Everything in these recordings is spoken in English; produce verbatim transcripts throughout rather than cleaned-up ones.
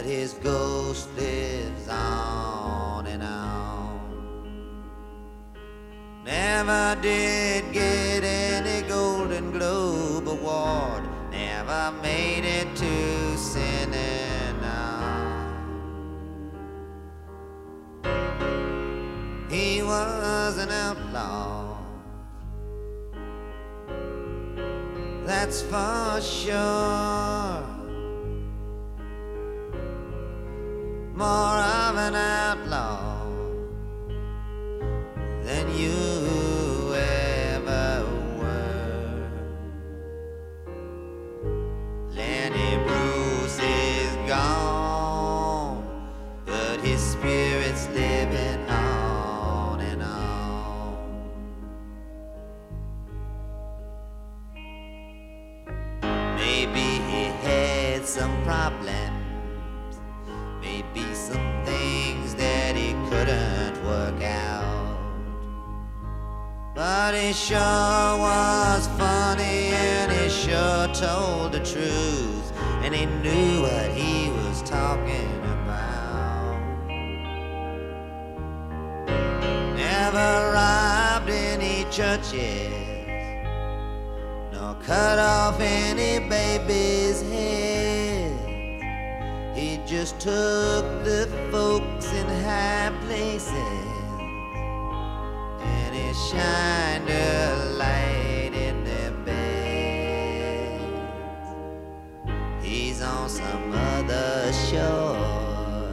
his ghost lives on and on. Never did get any Golden Globe award, never made it to Cinnamon. He was an outlaw, that's for sure. More of an outlaw than you ever were. Lenny Bruce is gone, but his spirit's living on and on. Maybe he had some problems, maybe some things that he couldn't work out, but he sure was funny and he sure told the truth, and he knew what he was talking about. Never robbed any churches, nor cut off any baby's head. He just took the folks in high places and he shined a light in their beds. He's on some other shore.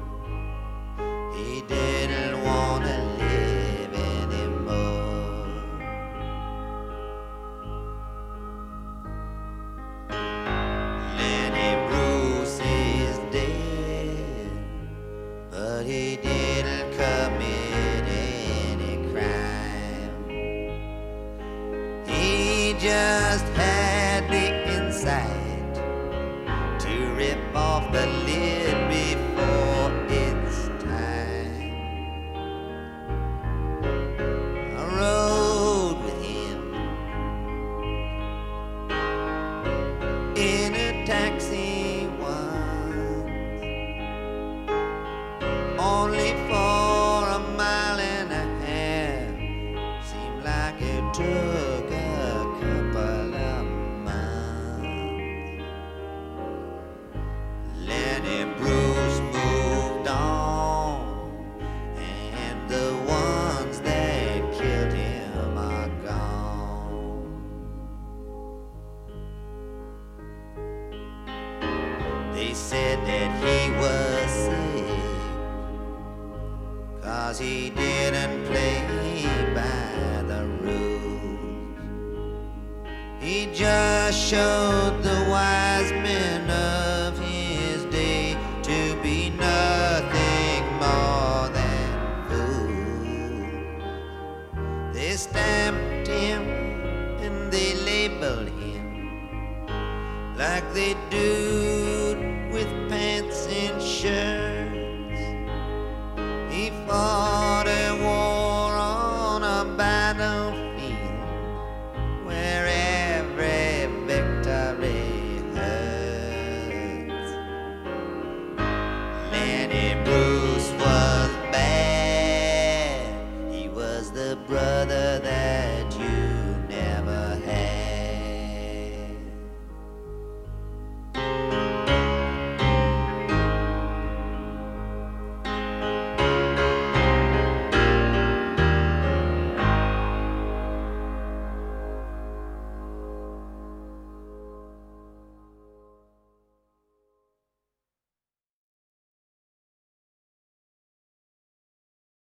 He didn't want to live anymore. Lenny Bruce is dead, but he didn't commit any crime. He just had the insight to rip off the lid before its time. I rode with him in a taxi once, only for a mile and a half. Seemed like it took a couple of months. Lenny Bruce moved on, and the ones that killed him are gone. They said that he was sick, 'cause he didn't play by the rules. He just showed the wise men of his day to be nothing more than fools. They stamped him and they labeled him like they do with pants and shirts. He fought a war on a battlefield where every victory hurts. Lenny Bruce was bad, he was the brother that